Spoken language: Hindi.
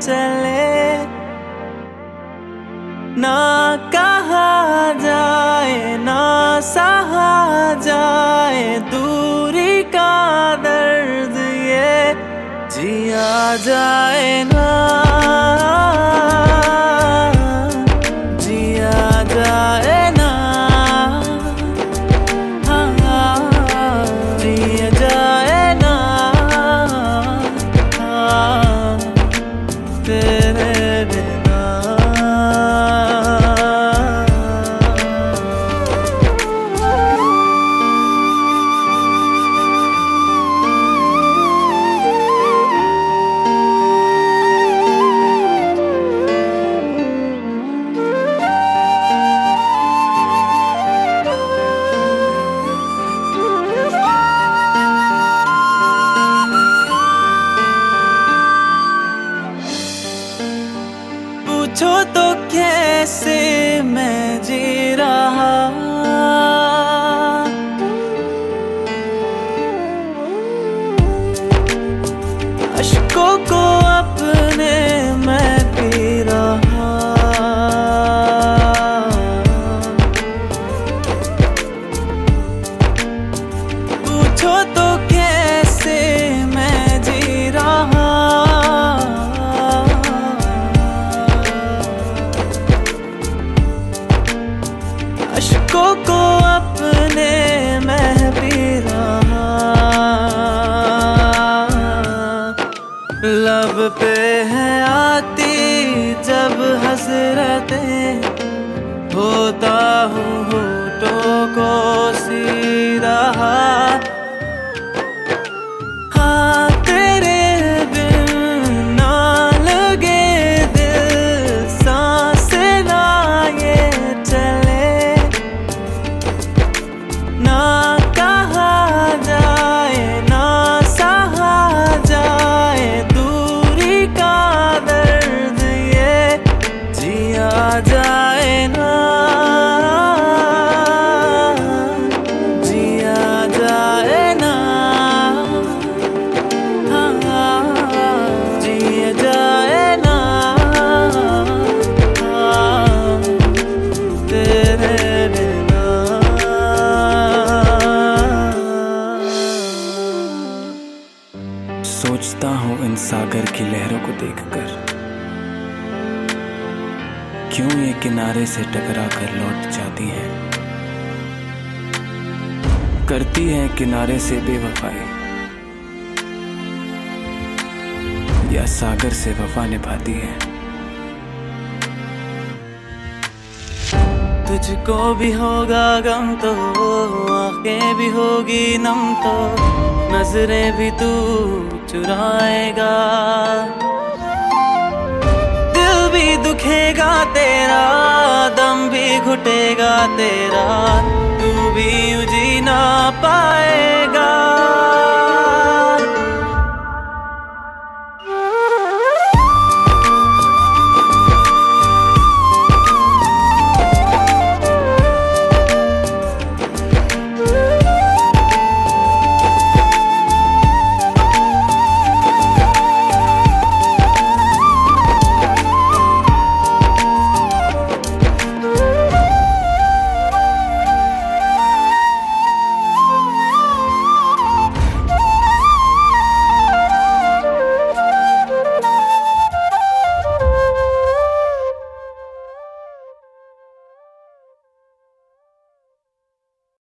चले, ना कहा जाए ना सहा जाए दूरी का दर्द, ये जिया जाए ना, जिया जाए ना, हाँ जिया जाए ना, हाँ तेरे बिना। पूछो तो कैसे मैं जी रहा, अश्कों को अपने मैं पी रहा। पूछो तो कैसे मैं जी रहा, अश्कों को अपने मैं पी रहा। लब पे है आती जब हसरतें, होता हूँ होठों को सी रहा। हाँ तेरे बिन ना लगे दिल, सांस ना ये चले, ना कहा जाए ना सहा जाए दूरी का दर्द, ये जिया जाए ना, जिया जाए ना, हाँ जिया जाए ना, हाँ तेरे बिना। सोचता हूँ इन सागर की लहरों को देखकर, क्यों ये किनारे से टकरा कर लौट जाती हैं, करती हैं किनारे से बेवफाई, या सागर से वफा निभाती है। तुझको भी होगा गम तो, आंखें भी होगी नम तो, नजरें भी तू चुराएगा, दिल भी दुखेगा तेरा, दम भी घुटेगा तेरा, तू भी जी ना पाए।